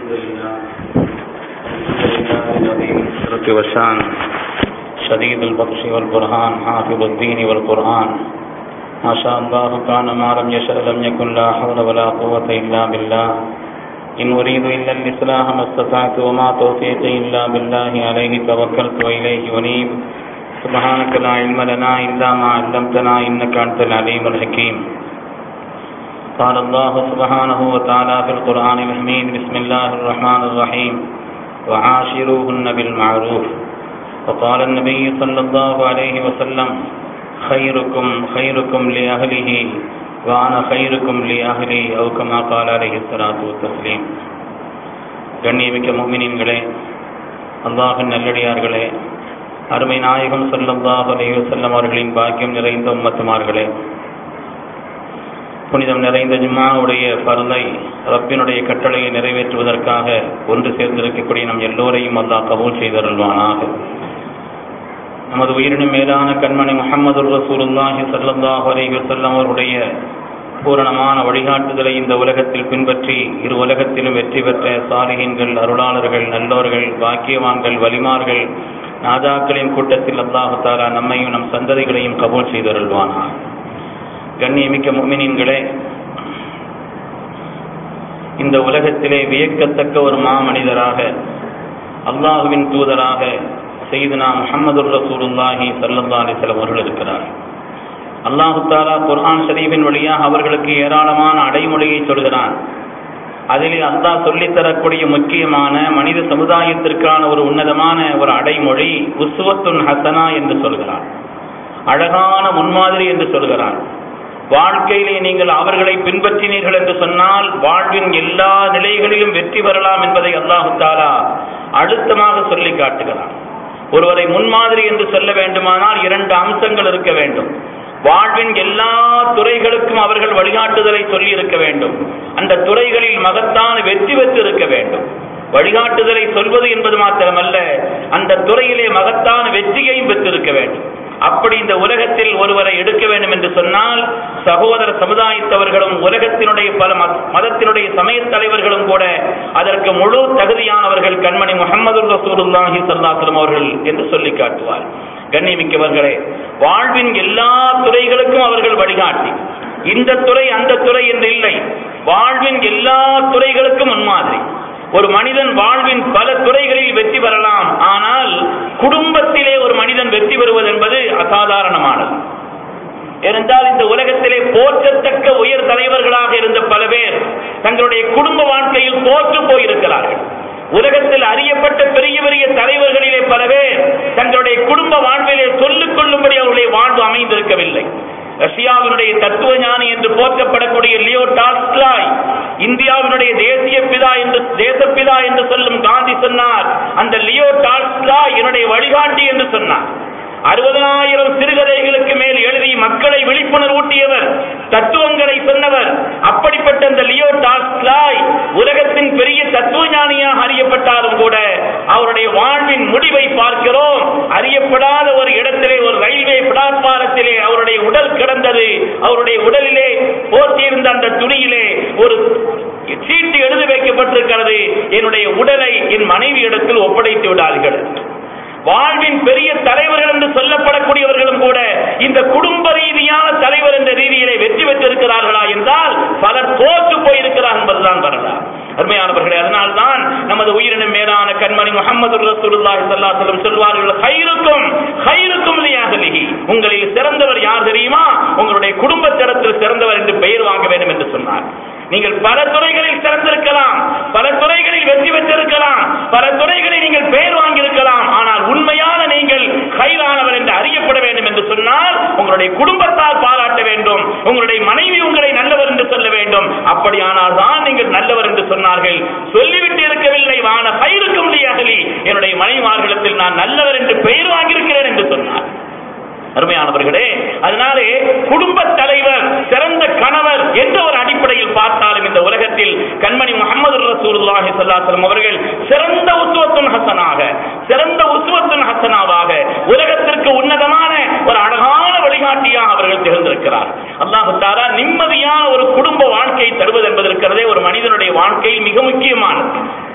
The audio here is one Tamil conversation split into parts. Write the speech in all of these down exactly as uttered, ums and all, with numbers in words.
لله العظيم الشرف والشان شديد البطش والبرهان حافظ الدين والقرآن ما شاء الله كان ما لم يشأ لم يكن لا حول ولا قوة إلا بالله إن أريد إلا الإصلاح ما استطعت وما توفيقي إلا بالله عليه توكلت وإليه أنيب سبحانك لا علم لنا إلا ما علمتنا إنك أنت العليم الحكيم. قال الله سبحانه وتعالى في القرآن الحميد بسم الله الرحمن الرحيم وعاشروهن بالمعروف. وقال النبي صلى الله عليه وسلم خيركم خيركم لأهله وأنا خيركم لأهلي أو كما قال عليه الصلاة والتسليم. கண்ணியமிக்க முஃமினீன்களே, அல்லாஹ்வின் நல்லடியார்களே, அருமை நாயகம் ஸல்லல்லாஹு அலைஹி வஸல்லம் அவர்களின் பாக்கியம் நிறைந்த உம்மத்துமார்களே, புனிதம் நிறைந்த ஜும்ஆவுடைய ஃபர்லை ரப்பினுடைய கட்டளையை நிறைவேற்றுவதற்காக ஒன்று சேர்ந்திருக்கக்கூடிய நம் எல்லோரையும் அல்லாஹ் கபூல் செய்தருள்வானாக. நமது உயிரினும் மேலான கண்மணி முஹம்மது ரசூலுல்லாஹி ஸல்லல்லாஹு அலைஹி வஸல்லம் அவருடைய பூரணமான வழிகாட்டுதலை இந்த உலகத்தில் பின்பற்றி இரு உலகத்திலும் வெற்றி பெற்ற சாலிஹீன்கள், அருளாளர்கள், நல்லோர்கள், பாக்கியவான்கள், வலிமார்கள், நாதாக்களின் கூட்டத்தில் அல்லாஹ் தஆலா நம்மையும் நம் சந்ததிகளையும் கபூல் செய்தருள்வானாக. கண்ணியமிக்க முஃமினீன்களே, இந்த உலகத்திலே வியக்கத்தக்க ஒரு மாமனிதராக அல்லாஹுவின் தூதராக சய்யிதுனா முஹம்மது ரசூலுல்லாஹி ஸல்லல்லாஹு அலைஹி வஸல்லம் அவர்கள் இருக்கிறார். அல்லாஹ் தஆலா குர்ஆன் ஷரீஃபின் வழியாக அவர்களுக்கு ஏராளமான அடைமொழியை சொல்கிறான். அதிலே அல்லாஹ் சொல்லித்தரக்கூடிய முக்கியமான மனித சமுதாயத்திற்கான ஒரு உன்னதமான ஒரு அடைமொழி உஸ்வத்துன் ஹசனா என்று சொல்கிறான். அழகான முன்மாதிரி என்று சொல்கிறான். வாழ்க்கையிலே நீங்கள் அவர்களை பின்பற்றினீர்கள் என்று சொன்னால் வாழ்வின் எல்லா நிலைகளிலும் வெற்றி பெறலாம் என்பதை அல்லாஹ் தஆலா அழுத்தமாக சொல்லி காட்டுகிறான். ஒருவரை முன்மாதிரி என்று சொல்ல வேண்டுமானால் இரண்டு அம்சங்கள் இருக்க வேண்டும். வாழ்வின் எல்லா துறைகளுக்கும் அவர்கள் வழிகாட்டுதலை சொல்லி இருக்க வேண்டும். அந்த துறைகளில் மகத்தான வெற்றி பெற்று இருக்க வேண்டும். வழிகாட்டுதலை சொல்வது என்பது மாத்திரமல்ல, அந்த துறையிலே மகத்தான வெற்றியையும் பெற்றிருக்க வேண்டும். அப்படி இந்த உலகத்தில் ஒருவரை எடுக்க வேண்டும் என்று சொன்னால் சகோதர சமுதாயத்தவர்களும் உலகத்தினுடைய பல மதத்தினுடைய சமய தலைவர்களும் கூட அதற்கு முழு தகுதியானவர்கள் கண்மணி முஹம்மது ரசூலுல்லாஹி ஸல்லல்லாஹு அலைஹி வஸல்லம் அவர்கள் என்று சொல்லி காட்டுவார். கண்ணியமிக்கவர்களே, வாழ்வின் எல்லா துறைகளுக்கும் அவர்கள் வழிகாட்டி, இந்த துறை அந்த துறை என்று இல்லை, வாழ்வின் எல்லா துறைகளுக்கும் முன்மாதிரி. ஒரு மனிதன் வாழ்வின் பல துறைகளில் வெற்றி பெறலாம், ஆனால் குடும்பத்திலே ஒரு மனிதன் வெற்றி பெறுவது என்பது அசாதாரணமானது. ஏனென்றால் இந்த உலகத்திலே போற்றத்தக்க உயர் தலைவர்களாக இருந்த பல பேர் தங்களுடைய குடும்ப வாழ்க்கையில் தோற்று போயிருக்கிறார்கள். உலகத்தில் அறியப்பட்ட பெரிய பெரிய தலைவர்களிலே பல பேர் தங்களுடைய குடும்ப வாழ்விலே சொல்லிக் கொள்ளும்படி அவருடைய வாழ்வு அமைந்திருக்கவில்லை. ரஷ்யாவினுடைய தத்துவ ஞானி என்று போற்றப்படக்கூடிய லியோ டால்ஸ்டாய், இந்தியாவினுடைய தேசிய பிதா என்று தேசப்பிதா என்று சொல்லும் காந்தி சொன்னார், அந்த லியோ டால்ஸ்டாய் என்னுடைய வழிகாட்டி என்று சொன்னார். அறுபதாயிரம் சிறுகதைகளுக்கு மேல் எழுதி மக்களை விழிப்புணர்வூட்டியவர், தத்துவங்களை சொன்னவர். அப்படிப்பட்ட அந்த லியோ டால்ஸ்டாய் உலகத்தின் பெரிய தத்துவ ஞானியாக அறியப்பட்டாலும் கூட அவருடைய வாழ்வின் முடிவை பார்க்கிறோம். அறியப்படாத ஒரு இடத்திலே ஒரு ரயில்வே பிளாட்பாரத்திலே அவருடைய உடல் கிடந்தது. அவருடைய உடலிலே போர்த்தியிருந்த அந்த துணியிலே ஒரு சீட்டு எழுதி வைக்கப்பட்டிருக்கிறது, என்னுடைய உடலை என் மனைவி இடத்தில் ஒப்படைத்து விடார்கள். வாழ்வின் பெரிய தலைவர்கள் என்று சொல்லப்படக்கூடியவர்களும் கூட இந்த குடும்ப ரீதியான தலைவர் என்ற ரீதியிலே வெற்றி பெற்றிருக்கிறார்களா என்றால் பலர் தோற்று போயிருக்கிறார் என்பதுதான் வரலாறு. அருமையானவர்களே, அதனால்தான் நமது உயிரினும் மேலான கண்மணி முஹம்மது ரசூலுல்லாஹி ஸல்லல்லாஹு அலைஹி வஸல்லம் சொல்வார்கள், ஹைருக்கும் ஹைருக்கும் லிஅஹ்லிஹி, உங்களில் சிறந்தவர் யார் தெரியுமா? உங்களுடைய குடும்பத்திடத்தில் சிறந்தவர் என்று பெயர் வாங்க வேண்டும் என்று சொன்னார். நீங்கள் பல துறைகளில் சிறந்திருக்கலாம், பல துறைகளில் வெற்றி பெற்றிருக்கலாம், பல துறைகளில் நீங்கள் பெயர் வாங்கியிருக்கலாம், ஆனால் உண்மையான நீங்கள் ஹைரானவர் என்று அறியப்பட வேண்டும் என்று சொன்னால் உங்களுடைய குடும்பத்தால் பாராட்ட வேண்டும், உங்களுடைய மனைவி உங்களை நல்லவர் என்று சொல்ல வேண்டும். அப்படியானால் தான் நீங்கள் நல்லவர் என்று சொன்னார்கள். சொல்லிவிட்டு இருக்கவில்லை, வான ஹைருக்கும் லிஅஹ்லி, என்னுடைய மனைவிமார்களிடத்தில் நான் நல்லவர் என்று பெயர் வாங்கியிருக்கிறேன் என்று சொன்னார். அருமையானவர்களே, அதனாலே குடும்ப தலைவர், சிறந்த கணவர் என்ற ஒரு அடிப்படையில் பார்த்தாலும் இந்த உலகத்தில் கண்மணி முஹம்மது ரசூலுல்லாஹி ஸல்லல்லாஹு அலைஹி வஸல்லம் அவர்கள் சிறந்த உஸ்வத்துன் ஹசனாக, சிறந்த உஸ்வத்துன் ஹசனாவாக உலகத்திற்கு உன்னதமான ஒரு அழகான வழிகாட்டியாக அவர்கள் திகழ்ந்திருக்கிறார். அல்லாஹ் தஆலா நிம்மதியான ஒரு குடும்ப வாழ்க்கையை தருவது என்பது இருக்கிறதே ஒரு மனிதனுடைய வாழ்க்கையில் மிக முக்கியமானது.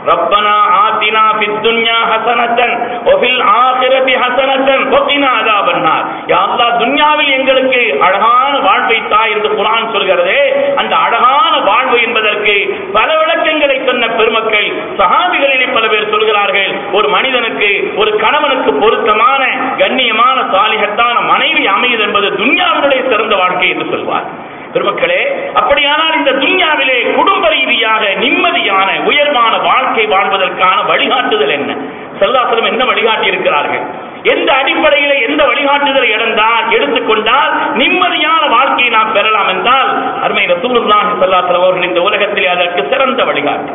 ரப்பனா ஆத்தினா ஃபித் துன்யா ஹஸனத்தன் வ ஃபில் ஆகிரத்தி ஹஸனத்தன் வ கினா அஸாபன்னார். யா அல்லாஹ், துன்யாவில் எங்களுக்கு அழகான வாழ்வை தா என்று குர்ஆன் சொல்கிறதே, அந்த அழகான வாழ்வு என்பதற்கு பல விளக்கங்களை சொன்ன பெருமக்கள் சஹாபிகளிலே பல பேர் சொல்கிறார்கள், ஒரு மனிதனுக்கு ஒரு கணவனுக்கு பொருத்தமான கண்ணியமான சாலிஹத்தான மனைவி அமையுது என்பது துன்யாவினுடைய சிறந்த வாழ்க்கை என்று சொல்வார். பெருமக்களே, அப்படியானால் இந்த துன்யாவிலே குடும்ப ரீதியாக நிம்மதியான உயர்வான வாழ்க்கை வாழ்வதற்கான வழிகாட்டுதல் என்ன? ஸல்லல்லாஹு அலைஹி வஸல்லம் என்ன வழிகாட்டி இருக்கிறார்கள்? எந்த அடிப்படையில் எந்த வழிகாட்டுதலை இடந்தால் எடுத்துக்கொண்டால் நிம்மதியான வாழ்க்கையை நாம் பெறலாம் என்றால் அருமை ரசூலுல்லாஹி ஸல்லல்லாஹு அலைஹி வஸல்லம் அவர்கள் இந்த உலகத்திலே அதற்கு சிறந்த வழிகாட்டு.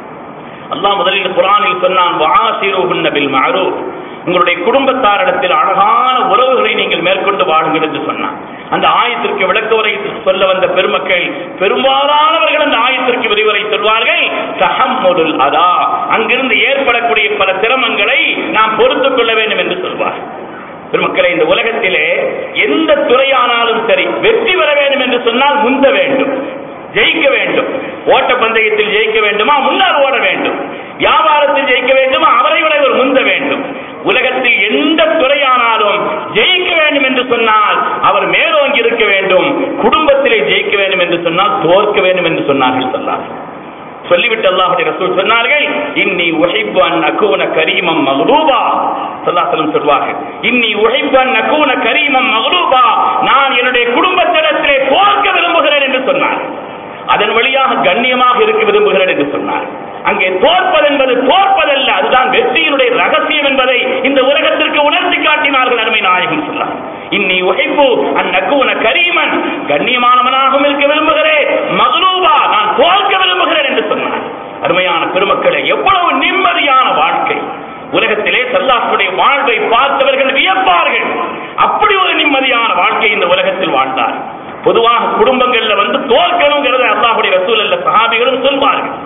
அல்லாஹ் முதலில் குர்ஆனில் சொன்னான், வஆசிருஹுன்ன பில் மஅரூஃப், உங்களுடைய குடும்பத்தாரிடத்தில் அழகான உறவுகளை நீங்கள் மேற்கொண்டு வாழுங்கள் என்று சொன்னான். அந்த ஆயத்திற்கு விளக்கவுரை சொல்ல வந்த பெருமக்கள் பெரும்பாலானவர்கள் அந்த ஆயத்திற்கு விரிவுரை சொல்வார்கள், தஹம்முலுல் அதா, அங்கிருந்து ஏற்படக்கூடிய பல சிரமங்களை நாம் பொறுத்துக் கொள்ள வேண்டும் என்று சொல்வார். பெருமக்களை, இந்த உலகத்திலே எந்த துறையானாலும் சரி வெற்றி பெற வேண்டும் என்று சொன்னால் முந்த வேண்டும், ஜெயிக்க வேண்டும். ஓட்ட பந்தயத்தில் ஜெயிக்க வேண்டுமா, முன்னால் ஓட வேண்டும். வியாபாரத்தில் ஜெயிக்க வேண்டுமா, அவரை விட ஒரு முந்த வேண்டும். உலகத்தில் எந்த துறையானாலும் ஜெயிக்க வேண்டும் என்று சொன்னால் அவர் மேலோங்கி இருக்க வேண்டும். குடும்பத்திலே ஜெயிக்க வேண்டும் என்று சொன்னால் தோற்க வேண்டும் என்று சொன்னார்கள். சொன்னார் சொல்லிவிட்டு அல்லாஹ்வுடைய ரசூல் சொன்னார்கள், இன்னி உஹிப்பு அன் அகூன கரீமம் மக்லூபா. ஸல்லல்லாஹு அலைஹி வஸல்லம் சொல்வார்கள், இன்னி உஹிப்பு அன் அகூன கரீமம் மக்லூபா, நான் என்னுடைய குடும்பத்திடத்திலே தோற்க விரும்புகிறேன் என்று சொன்னார். அதன் வழியாக கண்ணியமாக இருக்க விரும்புகிறேன் என்று சொன்னார். அங்கே தோற்பது என்பது தோற்பதல்ல, அதுதான் வெற்றியினுடைய ரகசியம் என்பதை இந்த உலகத்திற்கு உணர்த்தி காட்டினார்கள் அருமை நாயகம் சொன்னார். இன்னி உஹிப்பு அன் அகூன கரீமன், கண்ணியமானவனாகவும் இருக்க விரும்புகிறேன், மக்லூபா, நான் தோற்க விரும்புகிறேன் என்று சொன்னார். அருமையான பெருமக்களே, எவ்வளவு நிம்மதியான வாழ்க்கை! உலகத்திலே ஸல்லல்லாஹுடைய வாழ்வை பார்த்தவர்கள் வியப்பார்கள். அப்படி ஒரு நிம்மதியான வாழ்க்கை இந்த உலகத்தில் வாழ்ந்தார். பொதுவாக குடும்பங்கள்ல வந்து தோற்கணுங்கிறத அல்லாஹ்வுடைய ரசூல் அல்ல சஹாபிகளும் சொல்வார்கள்.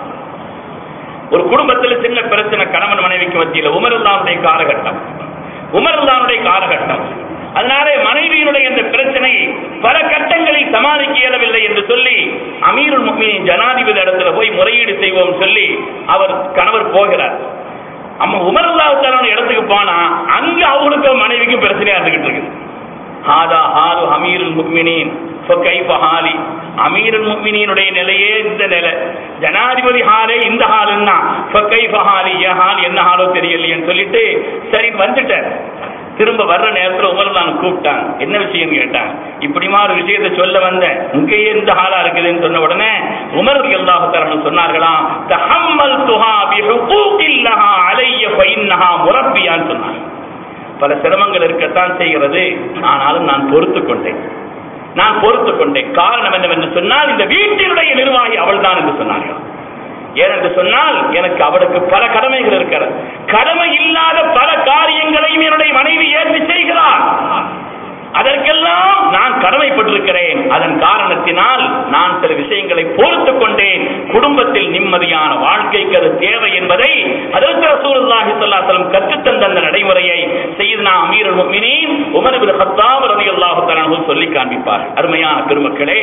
ஒரு குடும்பத்தில் சின்ன பிரச்சனை, கணவன் மனைவிக்கு மத்தியில், உமர் ரலியல்லாஹுடைய காலகட்டம் உமர் ரலியல்லாஹுடைய காலகட்டம் அதனாலே மனைவியினுடைய இந்த பிரச்சனை பல கட்டங்களில் சமாளிக்க இயலவில்லை என்று சொல்லி அமீருல் முஃமினீன் ஜனாதிபதி இடத்துல போய் முறையீடு செய்வோம் சொல்லி அவர் கணவர் போகிறார். அம்மா உமர் ரலியல்லாஹு தஆலா இடத்துக்கு போனா அங்க அவங்களுக்கு மனைவிக்கு பிரச்சனையா இருந்துகிட்டு இருக்குது. ஹாதா ஹாலு அமீருல் முஃமினீன் ஃபகைஃப ஹாலி, அமீருல் முஃமினீனுடைய நிலையே இந்த நிலை, ஜனாதிபதி ஹாலே இந்த ஹாலுன்னா ஃபகைஃப ஹாலி, ய ஹால் என்ன ஹாலோ தெரியலையேன்னு சொல்லிட்டு சரி வந்துட்டார். திரும்ப வர்ற நேரத்தில் உமர் நான் கூப்பிட்டாங்க, என்ன விஷயம் கேட்டாங்க. இப்படிமா ஒரு விஷயத்தை சொல்ல வந்தேன், இங்கேயே இந்த ஹாலா இருக்குதுன்னு சொன்ன உடனே உமர் ரலியல்லாஹு தஆலா சொன்னார்களாம், தஹம்மல்துஹா பிஹுகூகில்லஹா அலைய ஃபஇன்னஹா முரப்பியான்னு சொன்னாங்க. பல சிரமங்கள் இருக்கத்தான் செய்கிறது, ஆனாலும் நான் பொறுத்து கொண்டேன் நான் பொறுத்து கொண்டேன் காரணம் என்னவென்று சொன்னால் இந்த வீட்டினுடைய நிர்வாகி அவள் தான் என்று சொன்னார்கள். ஏனென்று சொன்னால் எனக்கு அவளுக்கு பல கடமைகள் இருக்கிறது. கடமை இல்லாத பல காரியங்களையும் என்னுடைய மனைவி ஏற்று செய்கிறார். அதற்கெல்லாம் நான் கடமைப்பட்டிருக்கிறேன். அதன் காரணத்தினால் நான் சில விஷயங்களை பொறுத்துக் கொண்டேன். குடும்பத்தில் நிம்மதியான வாழ்க்கைக்கு அது தேவை என்பதை ஹஜ்ரத் ரசூலுல்லாஹி ஸல்லல்லாஹு அலைஹி வஸல்லம் கற்றுத்தந்த அந்த நடைமுறையை சய்யிதுனா அமீருல் முஃமினீன் உமர் இப்னு கத்தாப் ரலியல்லாஹு தஆலா அன்ஹு சொல்லி காண்பிப்பார். அருமையான பெருமக்களே,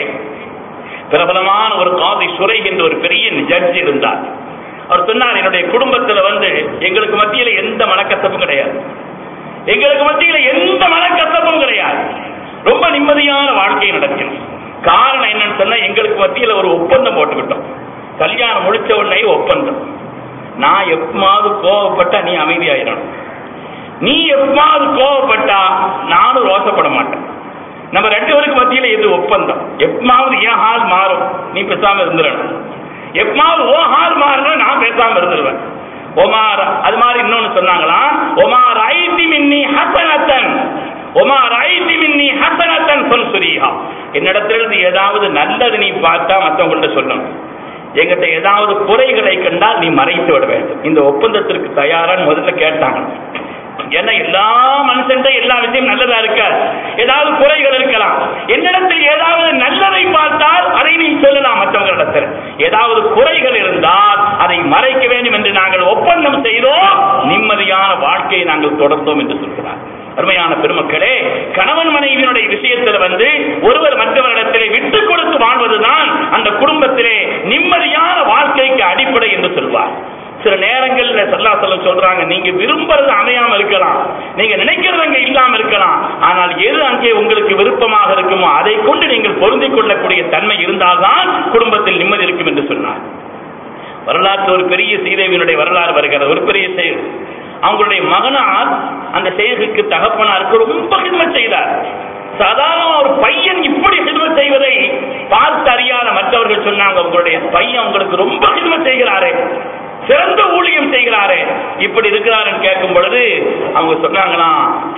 பிரபலமான ஒரு காதி ஷுரைஹ் என்ற ஒரு பெரிய ஜட்ஜ் இருந்தார். அவர் சொன்னார், என்னுடைய குடும்பத்தில் வந்து எங்களுக்கு மத்தியில் எந்த மனக்கசப்பும் கிடையாது, எங்களுக்கு மத்தியில் எந்த மனக்கசப்பும் கிடையாது, ரொம்ப நிம்மதியான வாழ்க்கை நடக்கும். காரணம் என்னன்னு சொன்னா, எங்களுக்கு மத்தியில் ஒரு ஒப்பந்தம் போட்டுக்கிட்டோம். கல்யாணம் முடிச்ச உடனே ஒப்பந்தம், நான் எப்பமாவது கோவப்பட்டா நீ அமைதியாயிடணும், நீ எப்பமாவது கோவப்பட்டா நானும் ரோசப்பட மாட்டேன். நம்ம ரெண்டு பேருக்கு மத்தியில் இது ஒப்பந்தம். எப்பமாவது என் ஹால் மாறும், நீ பேசாம இருந்துடணும், எப்பமாவது ஓ ஹால் மாறணும், நான் பேசாம இருந்துருவேன். ஒமார் அது மாதிரி இன்னொன்னு சொன்னாங்களா, ஒமார் ஐதி மின்னி ஹசனத்தன் ஒமார் ஐதி மின்னி ஹசனத்தன் சொல் சுரீஹா, என்னிடத்திலிருந்து ஏதாவது நல்லது நீ பார்த்தா மற்றவங்கள்ட்ட சொல்லணும், எங்கிட்ட ஏதாவது குறைகளை கண்டால் நீ மறைத்து விட வேண்டும். இந்த ஒப்பந்தத்திற்கு தயாரான்னு முதல்ல கேட்டாங்க. ஏன்னா எல்லா மனுஷன் எல்லா விஷயம் நல்லதா இருக்காது, ஏதாவது குறைகள் இருக்கலாம். என்னிடத்தில் ஏதாவது நல்லதை பார்த்தால் அதை நீ சொல்லலாம் மற்றவங்களிடத்தில், ஏதாவது குறைகள் இருந்தால் அதை மறைக்க வேண்டும் என்று நாங்கள் ஒப்பந்தம் செய்தோம், நிம்மதியான வாழ்க்கையை நாங்கள் தொடர்ந்தோம் என்று சொல்கிறார். அருமையான பெருமக்களே, கணவன் மனைவியினுடைய விஷயத்தில் வந்து ஒருவர் மற்றவரிடத்திலே விட்டுக் கொடுத்து வாழ்வதுதான் அந்த குடும்பத்திலே நிம்மதியான வாழ்க்கைக்கு அடிப்படை என்று சொல்வார். சில நேரங்கள்ல ஸல்லல்லாஹு அலைஹி வஸல்லம் சொல்றாங்க, நீங்க விரும்புறது அமையாம இருக்கலாம், நீங்க நினைக்கிறது அங்கே இல்லாம இருக்கலாம், ஆனால் எது அங்கே உங்களுக்கு விருப்பமாக இருக்குமோ அதை கொண்டு நீங்கள் பொருந்திக் கொள்ளக்கூடிய தன்மை இருந்தால்தான் குடும்பத்தில் நிம்மதி இருக்கும் என்று சொன்னார். வரலாற்று ஒரு பெரிய சீதேவியினுடைய வரலாறு வருகிறது. ஒரு பெரிய செய்தி, அவங்களுடைய மகனார் அந்த செய்திக்கு தகப்பனாருக்கு ரொம்ப ஹிதமத் செய்தார். சாதாரண ஒரு பையன் இப்படி ஹிதமத் செய்வதை பார்த்து அறியாத மற்றவர்கள் சொன்னாங்க, உங்களுடைய பையன் உங்களுக்கு ரொம்ப ஹிதமத் செய்கிறாரே, சிறந்த ஊழியம் செய்கிறாரே, இப்படி இருக்கிறார் கேட்கும் பொழுது அவங்க சொன்னாங்கன்னா,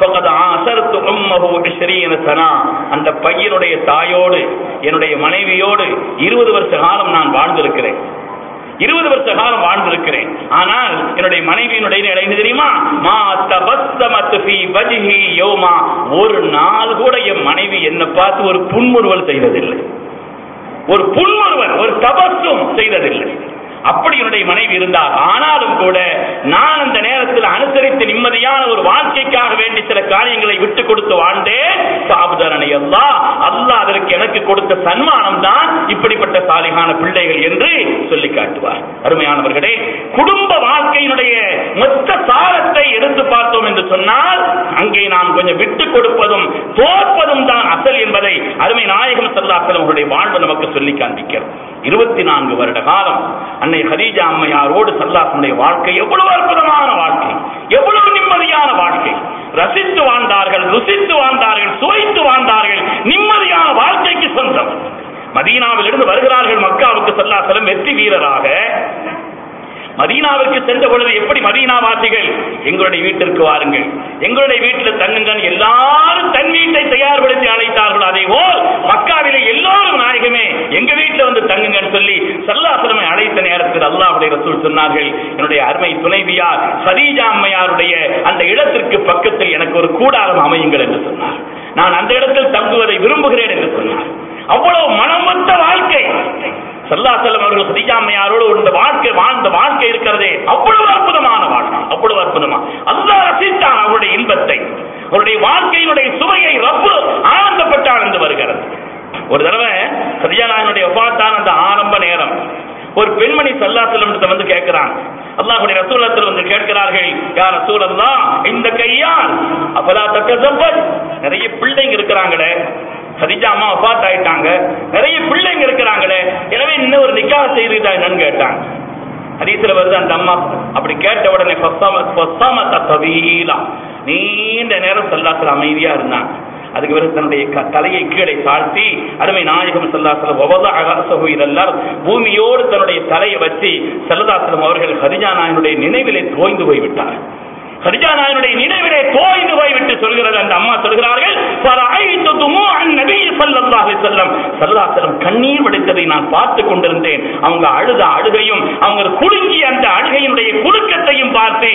அந்த பையனுடைய தாயோடு என்னுடைய மனைவியோடு இருபது வருஷ காலம் நான் வாழ்ந்திருக்கிறேன், இருபது வருஷ காலம் வாழ்ந்திருக்கிறேன். ஆனால் என்னுடைய மனைவியினுடைய நிலை தெரியுமா, ஒரு நாள் கூட என் மனைவி என்னை பார்த்து ஒரு புன்முறுவல் செய்ததில்லை, ஒரு புன்முறுவல் ஒரு தபஸ்ஸும் செய்ததில்லை. அப்படி என்னுடைய மனைவி இருந்தார். ஆனாலும் கூட நான் அந்த நேரத்தில் அனுசரித்து நிம்மதியான ஒரு வாழ்க்கைக்காக வேண்டி சில காரியங்களை விட்டு கொடுத்து வாழ்ந்தேன். அல்லாஹ் அதற்கு எனக்கு கொடுத்த சன்மானம் தான் இப்படிப்பட்ட சாலிகான பிள்ளைகள் என்று சொல்லி காட்டுவார். அருமையானவர்களே, குடும்ப வாழ்க்கையினுடைய மொத்த சாரத்தை எடுத்து பார்த்தோம் என்று சொன்னால் அங்கே நாம் கொஞ்சம் விட்டு கொடுப்பதும் தோற்பதும் தான் அசல் என்பதை அருமை நாயகம் ஸல்லல்லாஹு அலைஹி வஸல்லம் வாழ்வு நமக்கு சொல்லி காண்பிக்கிறது. இருபத்தி நான்கு வருட காலம் அன்னை ஹதீஜா அம்மையாரோடு ஸல்லல்லாஹு வாழ்க்கை எவ்வளவு அற்புதமான வாழ்க்கை, எவ்வளவு நிம்மதியான வாழ்க்கை. ரசித்து வாழ்ந்தார்கள், ருசித்து வாழ்ந்தார்கள், சுவைத்து வாழ்ந்தார்கள். நிம்மதியான வாழ்க்கைக்கு சொந்தம். மதீனாவில் இருந்து வருகிறார்கள் மக்காவுக்கு ஸல்லல்லாஹு அலைஹி வஸல்லம் வெற்றி வீரராக. மதீனாவிற்கு சென்ற பொழுது எப்படி மதீனாவாசிகள் எங்களுடைய வீட்டிற்கு வாருங்கள், எங்களுடைய வீட்டில் தங்குங்கள், எல்லாரும் தன் வீட்டை தயார்படுத்தி அழைத்தார்கள். அதே போல் மக்காவிலே எல்லாரும் நாயகமே எங்க வீட்டில் வந்து தங்குங்கன்னு சொல்லி ஸல்லல்லாஹு அலைஹி வஸல்லம் அழைத்த நேரத்தில் அல்லாஹ்வுடைய ரசூல் சொன்னார்கள், என்னுடைய அருமை துணைவியார் ஹதீஜா அம்மையாருடைய அந்த இடத்திற்கு பக்கத்தில் எனக்கு ஒரு கூடாரம் அமையுங்கள் என்று சொன்னார். நான் அந்த இடத்தில் தங்குவதை விரும்புகிறேன் என்று சொன்னார். அவ்வளவு மனமொத்த வாழ்க்கை ஸல்லல்லாஹு அலைஹி வஸல்லம் அவர்கள் ஹதீஜா அம்மையாரோடு இந்த வாழ்க்கை வாழ்ந்த வாழ்க்கை இருக்கிறதே அவ்வளவு அற்புதமான வாழ்க்கை, அவ்வளவு அற்புதமா. அல்லாஹ் ரசித்தான் அவருடைய இன்பத்தை, அவருடைய வாழ்க்கையினுடைய சுவையை ரப்பு ஆனந்தப்பட்டான் என்று வருகிறது. ஒரு தடவை ஹதீஜா நாயனுடைய வஃபாத்தான அந்த ஆரம்ப நேரம் ஒரு பெண்மணி ஸல்லல்லாஹு அலைஹி வஸல்லம் வந்து கேட்கிறாங்க. அல்லாஹ்வுடைய ரசூலுல்லாஹ் வந்து கேட்கிறார்கள், யா ரசூலல்லாஹ் இந்த கையால் அஃபலா தகஸவ்வஜ், நிறைய பிள்ளைங்க இருக்கிறாங்களே, ஹதீஜா அம்மா வஃபாத் ஆயிட்டாங்க, நிறைய பிள்ளைங்க இருக்கிறாங்களே, எனவே இன்னும் ஒரு நிக்காஹ் செய்துட்டா என்னன்னு கேட்டாங்க. ஹதீஸ்ல வருது, அந்த அம்மா அப்படி கேட்ட உடனே நீண்ட நேரம் ஸல்லல்லாஹு அலைஹி அமைதியா இருந்தாங்க. அதுக்கு பிறகு தன்னுடைய தலையை கீழே தாழ்த்தி அருமை நாயகம் ஸல்லல்லாஹு அலைஹி வஸல்லம் பூமியோடு தன்னுடைய தலையை வச்சு ஸல்லல்லாஹு அலைஹி வஸல்லம் அவர்கள் ஹதீஜா நாயனுடைய நினைவிலே தோய்ந்து போய்விட்டார். ஹதீஜா நாயனுடைய நினைவிலே தோய்ந்து போய்விட்டு சொல்கிறது அந்த அம்மா சொல்கிறார்கள், கண்ணீர் வடித்ததை நான் பார்த்து கொண்டிருந்தேன். அவங்க அழுத அழுகையும் அவங்க குலுங்கி அந்த அழுகையினுடைய குலுக்கத்தையும் பார்த்து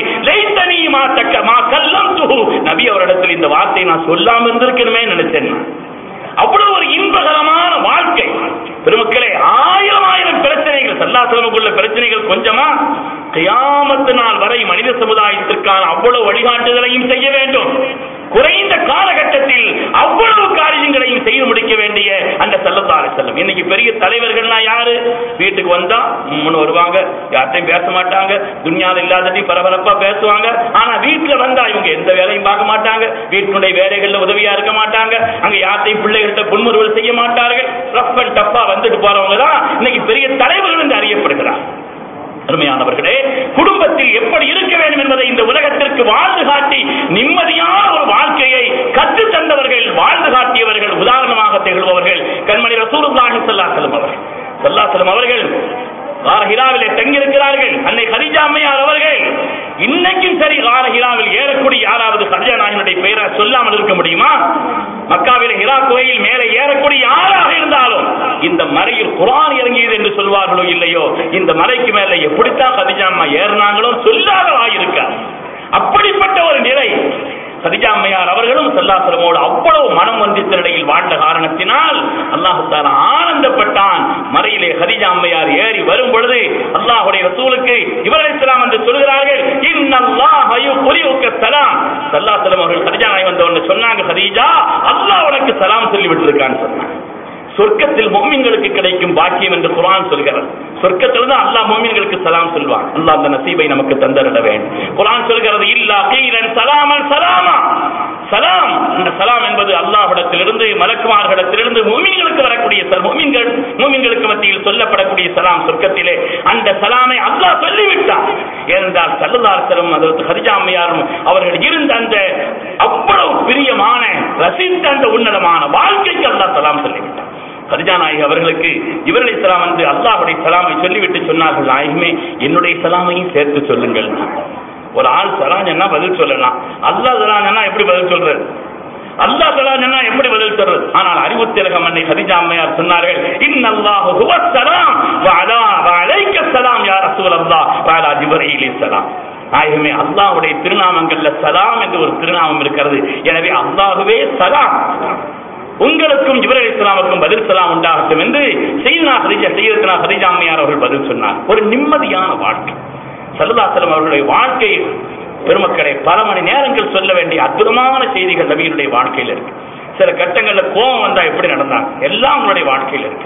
நபி அவரிடத்தில் இந்த வார்த்தை நான் சொல்லாம இருந்திருக்கணுமே நினைச்சேன். அவ்வளவு ஒரு இன்பகரமான வாழ்க்கை. பெருமக்களே, ஆயிரம் ஆயிரம் பிரச்சனைகள், ஸல்லல்லாஹு அலைஹி வஸல்லம் உள்ள பிரச்சனைகள் கொஞ்சமா? கியாமத்து நாள் வரை மனித சமுதாயத்திற்கான அவ்வளவு வழிகாட்டுதலையும் செய்ய வேண்டும். குறைந்த காலகட்டத்தில் அவ்வளவு காரியங்களையும் செய்து முடிக்க வேண்டிய அந்த ஸல்லல்லாஹு அலைஹி வஸல்லம். இன்னைக்கு பெரிய தலைவர்கள்னா யாரு? வீட்டுக்கு வந்தா முன்னு வருவாங்க, யார்ட்டையும் பேச மாட்டாங்க, துன்யால இல்லாததையும் பரபரப்பா பேசுவாங்க. ஆனா வீட்டுல வந்தா இவங்க எந்த வேலையும் பார்க்க மாட்டாங்க, வீட்டினுடைய வேலைகள்ல உதவியா இருக்க மாட்டாங்க, அங்க யார்ட்டையும் பிள்ளைகள்கிட்ட புன்முறுவல் செய்ய மாட்டார்கள். ரஃப் அண்ட் டஃப்பா வந்துட்டு போறவங்க தான் இன்னைக்கு பெரிய தலைவர்கள் என்று அறியப்படுகிறார். அருமையானவர்களே, குடும்பத்தில் எப்படி இருக்க வேண்டும் என்பதை இந்த உலகத்திற்கு வாழ்ந்து காட்டி நிம்மதியான ஒரு வாழ்க்கையை கற்று தந்தவர்கள், வாழ்ந்து காட்டியவர்கள், உதாரணமாக திகழ்பவர்கள் கண்மணி ரசூலுல்லாஹி ஸல்லல்லாஹு அலைஹி வஸல்லம் அவர்கள். ஸல்லல்லாஹு அலைஹி வஸல்லம் அவர்கள் கார ஹிராவிலே தங்கியிருக்கிறார்கள். அன்னை ஹதீஜா அம்மையார் அவர்கள் இன்னைக்கும் சரி கார ஹிராவில் ஏறக்கூடிய யாராவது ஹதீஜா நாயனுடைய பெயரை சொல்லாமல் இருக்க முடியுமா? மக்காவிலே ஹிரா கோயில் மேலே ஏறக்கூடிய யாராக இருந்தாலும் இந்த மலையில் குர்ஆன் இறங்கியது என்று சொல்வார்களோ இல்லையோ, இந்த மலைக்கு மேல எப்படித்தான் ஹதீஜா அம்மா ஏறினாங்களோ சொல்லாத வாயிருக்க. அப்படிப்பட்ட ஒரு நிலை ஹதீஜா அம்மையார் அவர்களும் ஸல்லல்லாஹு அலைஹி வஸல்லம் அவ்வளவு மனம் வந்தித்த நிலையில் வாழ்ந்த காரணத்தினால் அல்லாஹ் தஆலா ஆனந்தப்பட்டான். மறையிலே ஹதீஜா அம்மையார் ஏறி வரும் பொழுது அல்லாஹ்வுடைய ரசூலுக்கு இப்ராஹீம் ஸலாம் என்று சொல்கிறார்கள், இன்னல்லாஹ யுக்ரியுக ஸலாம். ஸல்லல்லாஹு அலைஹி வஸல்லம் அவர்கள் ஹதீஜா நாய் வந்த உடனே சொன்னாங்க, ஹதீஜா அல்லாஹ் உனக்கு சலாம் சொல்லி விட்டிருக்கான்னு சொன்னாங்க. சொர்க்கத்தில் முஃமின்களுக்கு கிடைக்கும் பாக்கியம் என்று குர்ஆன் சொல்கிறது. சொர்க்கத்தில் தான் அல்லாஹ் முஃமின்களுக்கு சலாம் சொல்வான். அல்லாஹ் அந்த நசீபை நமக்கு தந்தரட வேண்டும். குர்ஆன் சொல்கிறது இல்லா கீலன் சலாமன் சலாமா. சலாம், இந்த சலாம் என்பது அல்லாஹ்விடத்திலிருந்து மலக்குமார்களிடத்திலிருந்து முஃமின்களுக்கு வரக்கூடிய முஃமின்கள் முஃமின்களுக்கு மத்தியில் சொல்லப்படக்கூடிய சலாம். சொர்க்கத்திலே அந்த சலாமை அல்லாஹ் சொல்லிவிட்டான். ஏனென்றால் ஸல்லல்லாஹு அலைஹி வஸல்லம் ஹஜ்ரத் கதீஜா அம்மையாரும் அவர்கள் இருந்த அந்த அவ்வளவு பிரியமான ரசித்த அந்த உன்னதமான வாழ்க்கைக்கு அல்லாஹ் சலாம் சொல்லிவிட்டான். கதீஜா நாயகி அவர்களுக்கு ஜிப்ரீல் அலைஹிஸ்ஸலாம் வந்து அல்லாஹ்வுடைய சலாமை சொல்லிவிட்டு சொன்னார்கள், நாயகமே என்னுடைய சலாமையும் சேர்த்து சொல்லுங்கள். ஒரு ஆள் சலாம் சொன்னா பதில் சொல்லலாம், அல்லாஹ் சலாம் சொன்னா எப்படி பதில் சொல்றது? அல்லாஹ் சலாம் சொன்னா எப்படி பதில் சொல்றது? ஆனால் அறிவு திலகம் அன்னை கதீஜா அம்மையார் சொன்னார்கள், இன்னல்லாஹு ஹுவஸ் ஸலாம் வ அலா வ அலைக்க ஸலாம் யா ரசூலல்லாஹ் வ அலா ஜிப்ரீல் ஸலாம். நாயகமே அல்லாஹ்வுடைய திருநாமங்கள்ல சலாம் என்று ஒரு திருநாமம் இருக்கிறது. எனவே அல்லாஹ்வே சலாம், உங்களுக்கும் ஜிப்ரீல் அலைஹிஸ்ஸலாமுக்கும் பதில் சலாம் உண்டாகட்டும் என்று சையதுனா கதீஜா சையதுனா கதீஜா அம்மையார் அவர்கள் பதில் சொன்னார். ஒரு நிம்மதியான வாழ்க்கை. ஸல்லல்லாஹு அலைஹி வஸல்லம் அவர்களுடைய வாழ்க்கை பெருமக்களை பல மணி நேரங்கள் சொல்ல வேண்டிய அற்புதமான செய்திகள் நபியினுடைய வாழ்க்கையில் இருக்கு. சில கட்டங்களில் கோபம் வந்தா எப்படி நடந்தாங்க எல்லாம் அவங்களுடைய வாழ்க்கையில் இருக்கு.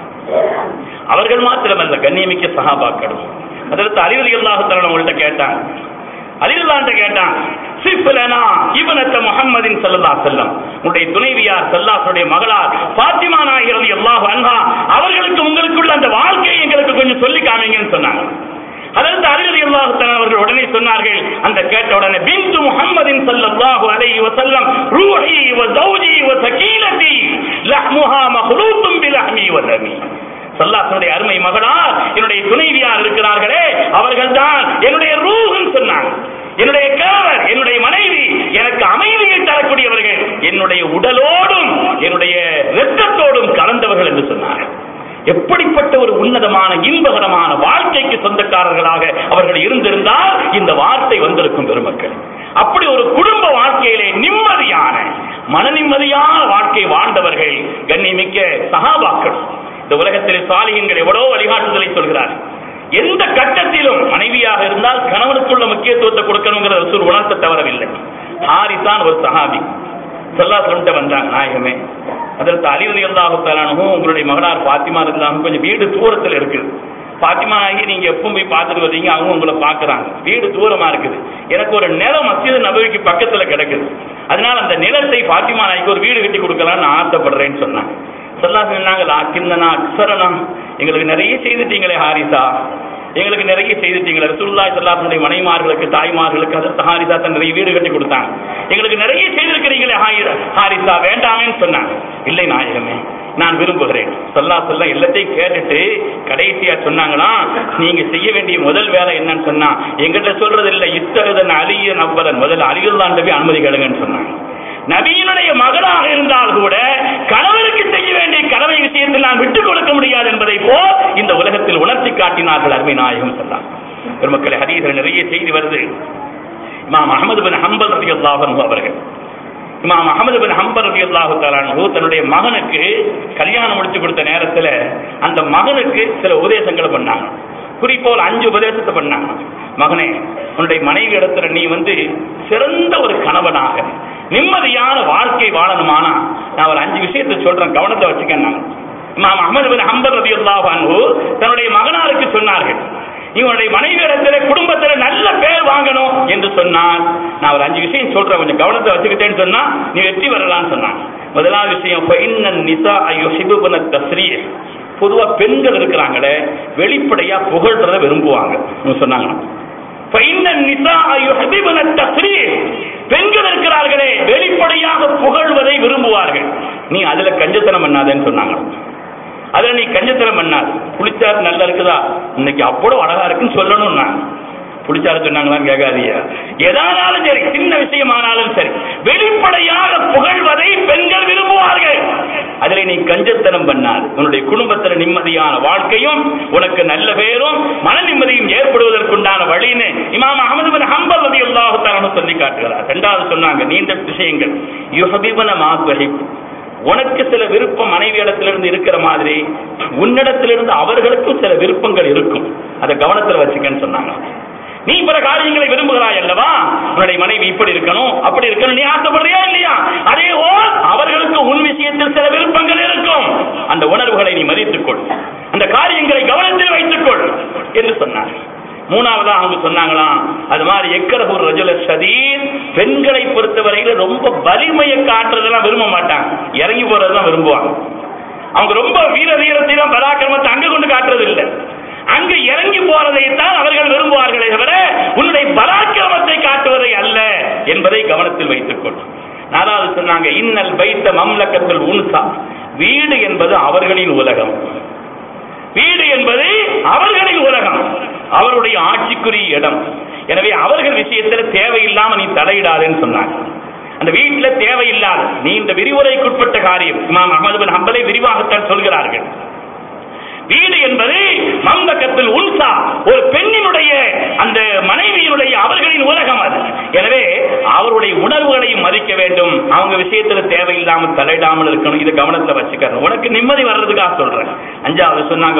அவர்கள் மாத்திரமல்ல, கண்ணியமிக்க சஹாபாக்களும். அதற்கு அலி ரலியல்லாஹு தஆலா அவங்கள்ட்ட கேட்டாங்க, அலில்லாஹ்ட்ட கேட்டான், சிஃப்லனா இப்னத முஹம்மதின் ஸல்லல்லாஹு அலைஹி வஸல்லம், உடைய துணைவியார் ஸல்லல்லாஹுடைய மகளார் ஃபாத்திமா நாயகி ரலியல்லாஹு அன்ஹா அவர்களுக்கு உங்களுக்குள்ள அந்த வாழ்க்கையை எங்களுக்கு கொஞ்சம் சொல்லி காமிங்கன்னு சொன்னாங்க. அதற்கு அலி ரலியல்லாஹு தஆலா அவர்கள் உடனே சொன்னார்கள், அந்த கேட்ட உடனே பின்து முஹம்மதின் ஸல்லல்லாஹு அலைஹி வஸல்லம் ரூஹி வ ஜௌஜி வ சகீலதி லஹ்முஹா மக்லூத்தும் பிலஹ்மி வ தமி. ஸல்லல்லாஹுடைய அருமை மகளார் என்னுடைய துணைவியார் இருக்கிறார்களே அவர்கள் தான் என்னுடைய ரூஹ்னு சொன்னாங்க. என்னுடைய கணவர், என்னுடைய மனைவி எனக்கு அமைதியை தரக்கூடியவர்கள், என்னுடைய உடலோடும் என்னுடைய இரத்தத்தோடும் கலந்தவர்கள் என்று சொன்னார்கள். எப்படிப்பட்ட ஒரு உன்னதமான இன்பகரமான வாழ்க்கைக்கு சொந்தக்காரர்களாக அவர்கள் இருந்திருந்தால் இந்த வார்த்தை வந்திருக்கும் பெருமக்கள். அப்படி ஒரு குடும்ப வாழ்க்கையிலே நிம்மதியான மன நிம்மதியான வாழ்க்கை வாழ்ந்தவர்கள் கண்ணியமிக்க சஹாபாக்கள். இந்த உலகத்திலே சாலிஹீன்கள் எவ்வளவு வழிகாட்டுதலை சொல்கிறார்கள். எந்த கட்டத்திலும் மனைவியாக இருந்தால் கணவனுக்குள்ள முக்கியத்துவத்தை கொடுக்கணுங்கிற ரசூல் உணர்த்த தவறவில்லை. ஹாரிசான் ஒரு சஹாபி ஸல்லல்லாஹு அலைஹி வஸல்லம் வந்தாங்க, நாயகமே அதற்கு அலி ரலியல்லாஹு தஆலா அன்ஹு உங்களுடைய மகளார் ஃபாத்திமா ரலியல்லாஹு கொஞ்சம் வீடு தூரத்தில் இருக்குது. ஃபாத்திமா நாயகி நீங்க எப்பவும் போய் பார்த்துட்டு வந்தீங்க, அவங்க உங்களை பார்க்குறாங்க, வீடு தூரமா இருக்குது, எனக்கு ஒரு நிலம் மஸ்ஜித் நபவிக்கு பக்கத்துல கிடக்குது, அதனால அந்த நிலத்தை ஃபாத்திமா நாயகி ஒரு வீடு கட்டி கொடுக்கலாம்னு ஆசைப்படுறேன்னு சொன்னாங்க. ஸல்லல்லாஹு அலைஹி வஸல்லம் அக்ஸரனா எங்களுக்கு நிறைய செய்துட்டீங்களே ஹாரிசா, எங்களுக்கு நிறைய செய்துட்டீங்களே. ரசூலுல்லாஹி ஸல்லல்லாஹு அலைஹி வஸல்லம் மனைவிமார்களுக்கு தாய்மார்களுக்கு அதற்கு ஹாரிசா தான் நிறைய வீடு கட்டி கொடுத்தாங்க, எங்களுக்கு நிறைய செய்திருக்கிறீங்களே ஹாரிசா வேண்டாமேன்னு சொன்னாங்க. இல்லை நாயகமே நான் விரும்புகிறேன். ஸல்லல்லாஹு அலைஹி வஸல்லம் எல்லாத்தையும் கேட்டுட்டு கடைசியா சொன்னாங்கன்னா, நீங்க செய்ய வேண்டிய முதல் வேலை என்னன்னு சொன்னா, எங்கிட்ட சொல்றது இல்லை, இத்தகதன் அலியன் அவ்வளன் முதல்ல அலியுல்லாஹ்ட்ட போய் அனுமதி கேளுங்கன்னு சொன்னாங்க. நபியினுடைய மகளாக இருந்தால் கூட கணவருக்கு செய்ய வேண்டிய கடமை விஷயத்தில் நான் விட்டுக் கொடுக்க முடியாது என்பதை போல் இந்த உலகத்தில் உணர்த்தி காட்டினார்கள் அருமை நாயகம் ஸல்லல்லாஹு அலைஹி வஸல்லம். பெருமக்களே, ஹதீஸில் நிறைய செய்தி வருது. இமாம் அஹ்மத் பின் ஹம்பல் ரலியல்லாஹு அன்ஹு அவர்கள் இமாம் அஹ்மத் பின் ஹம்பல் ரலியல்லாஹு தஆலா அன்ஹு தன்னுடைய மகனுக்கு கல்யாணம் முடிச்சு கொடுத்த நேரத்தில் அந்த மகனுக்கு சில உபதேசங்களை பண்ணாங்க. குறிப்போல் அஞ்சு உபதேசத்தை பண்ணாங்க. மகனே, உன்னுடைய மனைவி இடத்துல நீ வந்து சிறந்த ஒரு கணவனாக நிம்மதியான வாழ்க்கை வாழணுமானா நான் ஒரு அஞ்சு விஷயத்தை சொல்றேன், கவனத்தை வச்சுக்கணும். இமாம் அஹ்மத் பின் ஹம்பல் ரலியல்லாஹு அன்ஹு தன்னுடைய மகனாருக்கு சொன்னார்கள், இவனுடைய மனைவி இடத்துல குடும்பத்தில் நல்ல பேர் வாங்கணும் என்று சொன்னால் நான் ஒரு அஞ்சு விஷயம் சொல்றேன், கொஞ்சம் கவனத்தை வச்சுக்கிட்டேன்னு சொன்னா நீ வெற்றி பெறலாம்னு சொன்னாங்க. முதலாவது விஷயம், பொதுவா பெண்கள் இருக்கிறாங்களே வெளிப்படையா புகழ்றத விரும்புவாங்க சொன்னாங்க. பெண்கள் இருக்கிறார்களே வெளிப்படையாக புகழ்வதை விரும்புவார்கள், நீ அதுல கஞ்சத்தனம் பண்ணாதேன்னு சொன்னாங்க. அதுல நீ கஞ்சத்தனம் பண்ணாது. புளிச்சாறு நல்லா இருக்குதா, இன்னைக்கு அவ்வளவு அழகா இருக்குன்னு சொல்லணும். நான் புளிச்சாரு சொன்னாங்களான்னு கேட்காதீங்க, எதானாலும் சரி, சின்ன விஷயமானாலும் சரி, வெளிப்படையாக புகழ்வதை பெண்கள் விரும்புவார்கள். அதுல நீ கஞ்சத்தனம் பண்ணாது. உன்னுடைய குடும்பத்தில் நிம்மதியான வாழ்க்கையும் உனக்கு நல்ல பேரும் மன நிம்மதியும் ஏற்படுவதற்குண்டான வழின்னு இமாம் அஹ்மத் பின் ஹம்பல் ரலியல்லாஹு தஆலா சொல்லி காட்டுகிறார். இரண்டாவது சொன்னாங்க, நீண்ட விஷயங்கள், யுஹபிபன மாத்வஹிப், உனக்கு சில விருப்பம் மனைவி இடத்திலிருந்து இருக்கிற மாதிரி உன்னிடத்திலிருந்து அவர்களுக்கும் சில விருப்பங்கள் இருக்கும், அதை கவனத்தில் வச்சுக்கன்னு சொன்னாங்க. நீ பிற காரியங்களை விரும்புகிறாய் அல்லவா, உன்னுடைய மனைவி இப்படி இருக்கணும் அப்படி இருக்கணும் நீ ஆசைப்படுறியா இல்லையா, அதே போல் அவர்களுக்கு உன் விஷயத்தில் சில விருப்பங்கள் இருக்கும். அந்த உணர்வுகளை நீ மதித்துக்கொள், அந்த காரியங்களை கவனத்தில் வைத்துக்கொள் என்று சொன்னார். மூணாவதா அவங்க சொன்னாங்களாம், அது மாதிரி எக்கரஹூர் ரஜுல ஷதீத், பெண்களை பொறுத்தவரையில ரொம்ப வலிமையை காட்டுறதெல்லாம் விரும்ப மாட்டாங்க, இறங்கி போறதுதான் விரும்புவாங்க. அவங்க ரொம்ப வீர வீரத்தை தான் பராக்கிரமத்தை அங்க கொண்டு காட்டுறது இல்லை, அங்கு இறங்கி போறதைத்தான் அவர்கள் விரும்புவார்களே தவிர உன்னுடைய பராக்கிரமத்தை காட்டுவதை அல்ல என்பதை கவனத்தில் வைத்துக்கொள். நாலாவது சொன்னாங்க, இன்னல் பைத்த மம்லக்கத்துல் உன்சா, வீடு என்பது அவர்களின் உலகம், வீடு என்பது அவர்களின் உலகம், அவருடைய ஆட்சிக்குரிய இடம். எனவே அவர்கள் விஷயத்தில் தேவையில்லாம நீ தலையிடாதேன்னு சொன்னாங்க. அந்த வீட்டில் தேவையில்லாத நீ இந்த விரிவுரைக்குட்பட்ட காரியம் இமாம் அஹ்மது பின் ஹம்பலை விரிவாகத்தான் சொல்கிறார்கள். வீடு என்பது மம்லக்கத்துல் உன்சா, ஒரு பெண்ணினுடைய அந்த மனைவியினுடைய அவர்களின் உலகம் அது. எனவே அவருடைய உணர்வுகளையும் மதிக்க வேண்டும், அவங்க விஷயத்துல தேவையில்லாமல் தலையிடாமல் இருக்கணும். இதை கவனத்துல வச்சுக்கணும், உனக்கு நிம்மதி வர்றதுக்காக சொல்றேன். அஞ்சாவது சொன்னாங்க,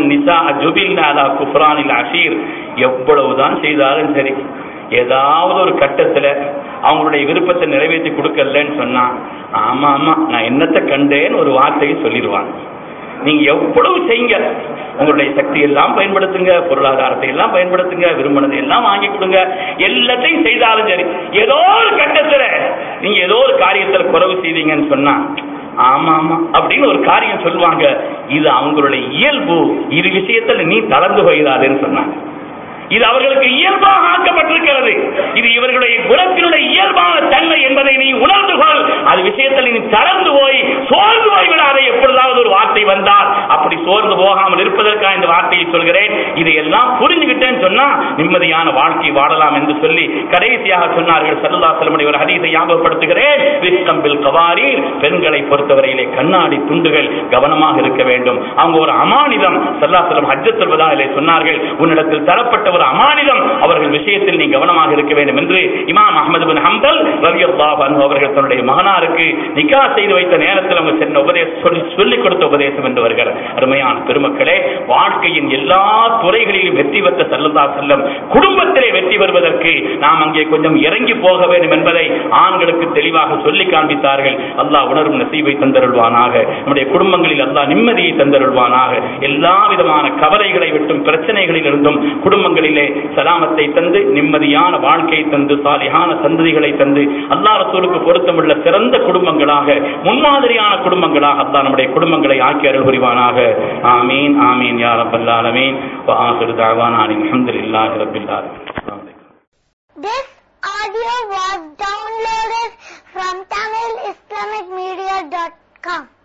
எவ்வளவுதான் செய்தாலும் சரி, ஏதாவது ஒரு கட்டத்துல அவங்களுடைய விருப்பத்தை நிறைவேற்றி கொடுக்கலன்னு சொன்னா, ஆமா ஆமா நான் என்னத்தை கண்டேன்னு ஒரு வார்த்தையை சொல்லிடுவாங்க. நீங்க எவ்வளவு செய்யுங்க, உங்களுடைய சக்தி எல்லாம் பயன்படுத்துங்க, பொருளாதாரத்தை எல்லாம் பயன்படுத்துங்க, விரும்பினதை எல்லாம் வாங்கி கொடுங்க, எல்லாத்தையும் செய்தாலும் சரி, ஏதோ ஒரு கட்டத்துல நீங்க ஏதோ ஒரு காரியத்துல குறைவு செய்வீங்கன்னு சொன்னா, ஆமா ஆமா அப்படின்னு ஒரு காரியம் சொல்லுவாங்க. இது அவங்களுடைய இயல்பு, இது விஷயத்துல நீ தளர்ந்து போயிடாதுன்னு சொன்னாங்க. இது அவர்களுக்கு இயல்பாக ஆக்கப்பட்டிருக்கிறது, இது இவர்களுடைய குணத்தினுடைய இயல்பான தன்மை என்பதை நீ உணர்ந்து கொள். அது விஷயத்தில் நீ தளர்ந்து போய் சோர்ந்து போய் விடாத. எப்பொழுதாவது ஒரு வார்த்தை வந்தால் அப்படி சோர்ந்து போகாமல் இருப்பதற்காக இந்த வார்த்தையை சொல்கிறேன். இதையெல்லாம் புரிஞ்சுக்கிட்டேன்னு சொன்னா நிம்மதியான வாழ்க்கை வாழலாம் என்று சொல்லி கடைசியாக சொன்னார்கள். ஸல்லல்லாஹு அலைஹி வஸல்லம் ஒரு ஹதீஸை ஞாபகப்படுத்துகிறேன். விஸ்கம்பில் கவாரீர், பெண்களை பொறுத்தவரையிலே கண்ணாடி துண்டுகள் கவனமாக இருக்க வேண்டும். அவங்க ஒரு அமானிதம். ஸல்லல்லாஹு அலைஹி வஸல்லம் ஹஜ்ஜத்துல் வதாஇலே சொன்னார்கள், உன்னிடத்தில் தரப்பட்ட ஒரு அமானிதம், அவர்கள் விஷயத்தில் நீ கவனமாக இருக்க வேண்டும் என்று இமாம் அஹ்மது பின் ஹம்பல் ரலியல்லாஹு அன்ஹு அவர்கள் தன்னுடைய மகனாருக்கு நிக்கா செய்து வைத்த நேரத்தில் அவங்க சென்ற உபதேசம் சொல்லிக் கொடுத்த உபதேசம் என்பவர்கள். அருமையான பெருமக்களே, வாழ்க்கையின் எல்லா துறைகளிலும் வெற்றி பெற்ற ஸல்லல்லாஹு அலைஹி வஸல்லம் குடும்பத்திலே வெற்றி பெறுவதற்கு நாம் அங்கே கொஞ்சம் இறங்கி போக வேண்டும் என்பதை ஆண்களுக்கு தெளிவாக சொல்லி காண்பித்தார்கள். அல்லாஹ் உணர்வு நசீபை தந்தருள்வானாக, நம்முடைய குடும்பங்களில் அல்லாஹ் நிம்மதியை தந்தருள்வானாக, எல்லா விதமான கவலைகளை விட்டும் பிரச்சனைகளில் இருந்தும் குடும்பங்களில் சலாமத்தை தந்து நிம்மதியான வாழ்க்கை தந்து சாலிஹான சந்ததிகளை தந்து அல்லாஹ் ரசூலுக்கு பொருத்தமுள்ள சிறந்த குடும்பங்களாக, முன்மாதிரியான குடும்பங்களாக அல்லாஹ் நம்முடைய குடும்பங்களை ஆக்கி அருள் புரிவானாக. ஆமீன் ஆமீன் யா ரப்பல் ஆலமீன். வ ஆகிரு தஅவானா அல்ஹம்துலில்லாஹி ரப்பில் ஆலமீன். This audio was downloaded from tamil islamic media dot com.